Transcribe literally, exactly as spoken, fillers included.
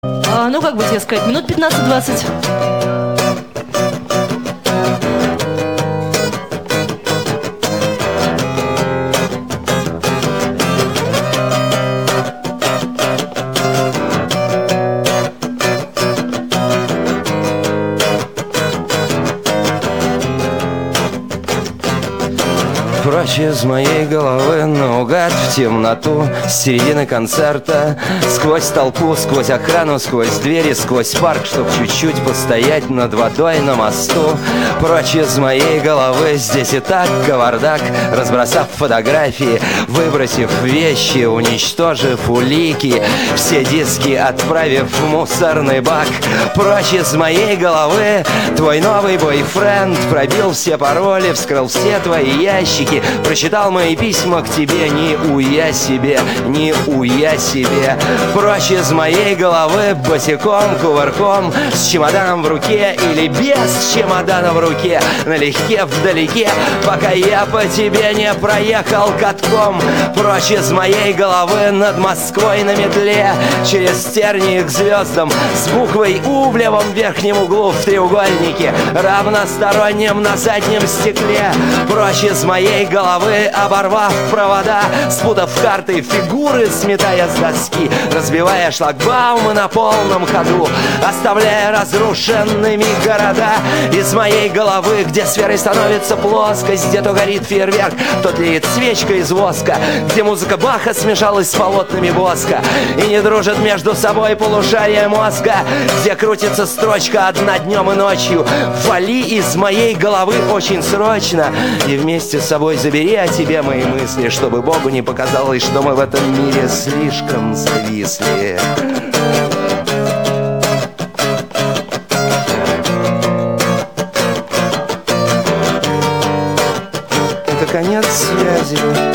А, ну, как бы тебе сказать, минут пятнадцать-двадцать. Прочь из моей головы наугад в темноту, с середины концерта, сквозь толпу, сквозь охрану, сквозь двери, сквозь парк, чтоб чуть-чуть постоять над водой на мосту. Прочь из моей головы, здесь и так кавардак, разбросав фотографии, выбросив вещи, уничтожив улики, все диски отправив в мусорный бак. Прочь из моей головы, твой новый бойфренд пробил все пароли, вскрыл все твои ящики, прочитал мои письма к тебе, не уя себе, не уя себе. Прочь из моей головы, босиком, кувырком, с чемоданом в руке или без чемодана в руке, налегке вдалеке, пока я по тебе не проехал катком. Прочь из моей головы, над Москвой на метле, через тернии к звездам, с буквой У в левом верхнем углу в треугольнике, равностороннем на заднем стекле. Прочь из моей головы, оборвав провода, спутав карты, фигуры сметая с доски, разбивая шлагбаумы на полном ходу, оставляя разрушенными города. Из моей головы, где сферой становится плоскость, где то горит фейерверк, то тлеет свечка из воска, где музыка Баха смешалась с полотнами воска и не дружит между собой полушария мозга, где крутится строчка одна днем и ночью. Вали из моей головы очень срочно и вместе с собой забери о тебе мои мысли, чтобы Богу не показалось, что мы в этом мире слишком зависли. Это конец связи.